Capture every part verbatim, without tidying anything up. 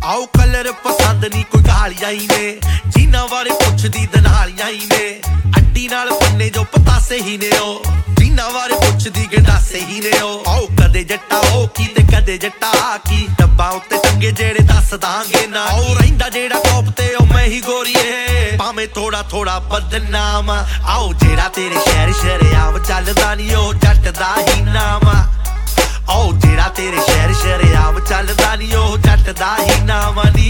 आओ कलर पसंद नहीं कोई गालियां ही ने जिन्ना बारे पुछदी दनालियां ही ने अड्डी नाल पन्ने जो पतासे ही ने ओ जिन्ना बारे पुछदी गंडासे ही ने ओ आओ कदे जट्टा ओ की ते कदे जट्टा की डब्बा उत्ते टंगे जेड़े दस दांगे ना आओ रहिंदा जेड़ा कोप ते ओ मैं ही गोरीए भाਵੇਂ थोड़ा थोड़ा बदनाम आओ जेड़ा तेरे शहर शरेआम चलदा नी ओ जट दा ही नाम ओ जेड़ा तेरे शहर शरेआम चलदा नी ओ जट दा ही नाम नी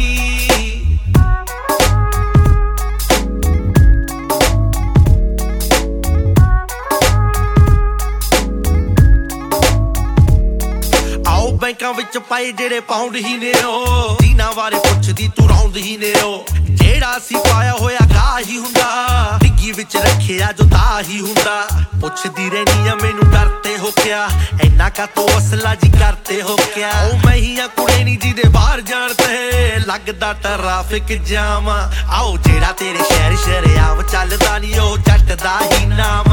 आओ बैंकां विच पाए जेड़े पाउंड ही ने ओ दीना बारे पुछदी तू रौंद ही ने ओ जेड़ा सी पाया होया गा ही हुंदा डिग्गी विच रखिया जो दा ही हुंदा पुछदी रहनी आ मैनू डरते हो क्या इन्ना का तो असला जी करते हो क्या ओ मैं ही आ कुड़े नी जी दे बाहर जानते लगदा ट्रैफिक जाम आओ जेड़ा तेरे शहर शरेआम चलदा नी ओ जट दा ही नाम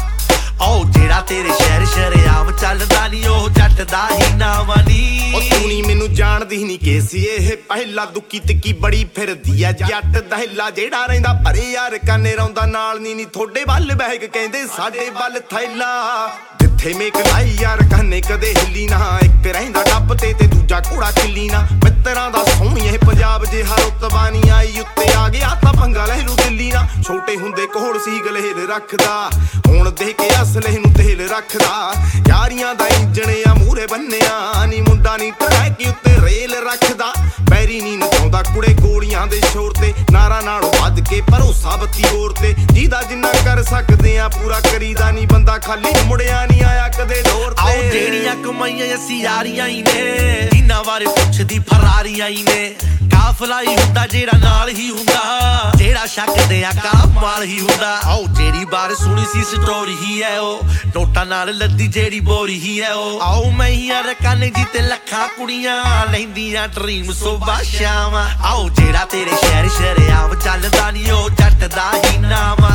ओ जेड़ा तेरे शहर शरेआम चलदा नी ओ जट दा ही नाम नी ओ तू नी मैनू जानदी नहीं केसी एह पहला दुक्की तिक्की बड़ी फिरदी आ जट दहला जेड़ा रहिंदा भरे यार काने रौंदा नाल नी नी थोड़े वल बैग कहंदे साडे वल थैला जिथे मेक लाई यार काने कदे हिली ना एक रहिंदा डब ते ते दूजा घोड़ा खिली ना मित्तरां दा सोहणी एह पंजाब जे हर उत्तवानी आई उत्ते आ गया ता पंगा लहलू दिल्ली ना छोटे हुंदे कोहड़ सी गलेल रखदा हुण देख के असले नू तेल रखदा यारियां दा इंजण आ मूरे बन्निया नी मुंडा नी ट्रैक उत्ते रेल रखदा बैरी नी नचाउंदा कुड़े गोलियां दे शोर ते नारा नालों वध के भरोसा बत्ती होर ते जिदा जिन्ना कर सकदे आ पूरा करीदा नी बंदा खाली मुड़िया नी आया कदे डोर ते आओ जेड़ियां कमाईयां असी यारियां ही ने जिन्ना बारे पुछदी फरारियां ही ने काफला ही हुंदा जेड़ा नाल ही हुंदा जेड़ा शक दे आका माल ही हुंदा आओ जेड़ी बार सुनी सी स्टोरी ही है ओ नोटा नाल लद्दी जेड़ी बोरी ही है ओ आओ मैं ही आ रकाने जी ते लखां कुड़ियां लैंदियां ड्रीम सुबह शाम आओ जेड़ा तेरे शहर शरेआम चलदा नी ओ जट दा ही नाम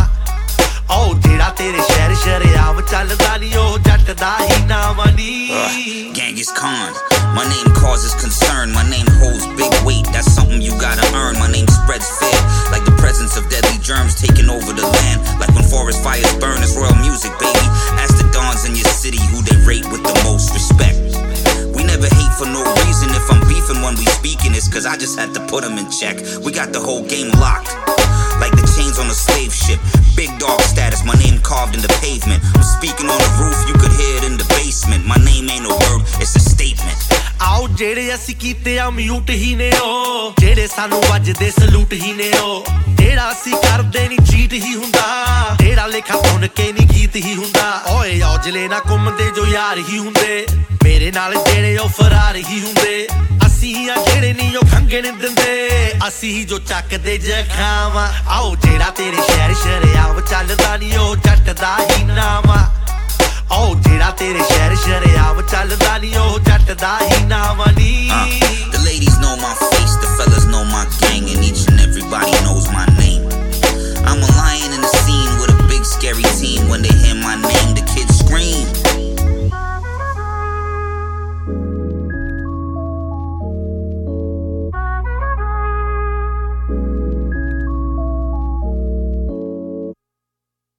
ओ जेड़ा तेरे शहर शरेआम चलदा नी ओ जट दा ही नाम नी Genghis Khan, my name causes concern. My name holds big weight, that's something you gotta earn. My name spreads fear, like the presence of deadly germs taking over the land. Like when forest fires burn, it's royal music, baby. Ask the dons in your city who they rate with the most respect. We never hate for no reason. If I'm beefing when we speaking, it's cause I just had to put them in check. We got the whole game locked, like the chains on a slave ship. Big dog status, my name carved in the pavement. I'm speaking on the roof, you could hear it in the basement. My name ain't a word, it's a statement. आओ जेड़े असी कीते आ mute ही ने ओ जेड़े सानू वजदे salute ही ने ओ जेड़ा असी करदे नी चीट ही हुंदा जेड़ा लेखा सुन के नी गीत ही हुंदा ओए औजले ना घुमदे जो यार ही हुंदे मेरे नाल जेड़े ओ फरार ही हुंदे असी आ जेड़े नी ओ खंगण दिंदे असी जो चकदे जखाम आओ जेड़ा तेरे शहर शरेआम चलदा नी ओ जट दा ही नाम ओ जेड़ा तेरे शहर शरेआम चलदा नी ओ जट दा ही नाम नी The ladies know my face, the fellas know my gang, and each and everybody knows my name. I'm a lion in the scene with a big scary team. When they hear my name, the kids scream.